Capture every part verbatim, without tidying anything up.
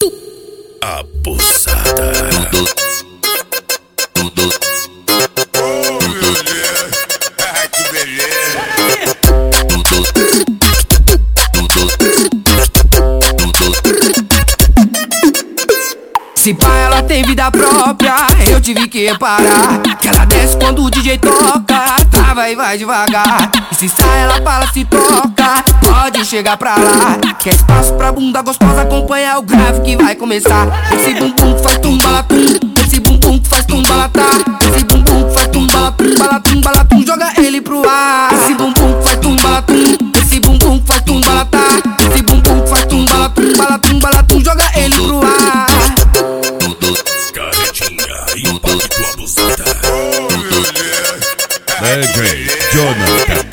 Abusada. Oh, meu Deus, que beleza. Se pá, ela tem vida própria, eu tive que reparar que ela desce quando o D J toca, trava e vai devagar. E se sai, ela fala, se toca, pode chegar pra lá. Quer espaço pra bunda gostosa, acompanha o grave que vai começar. Esse bumbum que faz tum-balatum, esse bumbum que faz tum-balatá, esse bumbum que faz tum-balatum, balatum, balatum, joga ele pro ar. Esse bumbum que faz tum-balatum, esse bumbum que faz tum-balatá, esse bumbum que faz tum-balatum, balatum, balatum, joga ele pro ar. Caretinha, impacto abusada. Oh, meu Deus, D J Jonathan.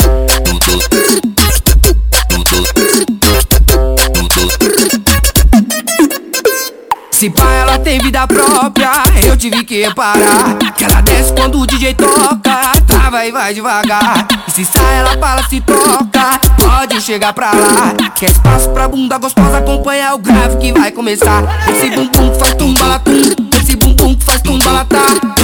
Se pá, ela tem vida própria, eu tive que reparar que ela desce quando o D J toca, trava e vai devagar. E se sai, ela fala, se toca, pode chegar pra lá. Quer espaço pra bunda gostosa, acompanha o grave que vai começar. Esse bumbum que faz tum-balatum, esse bumbum que faz tum-balatá,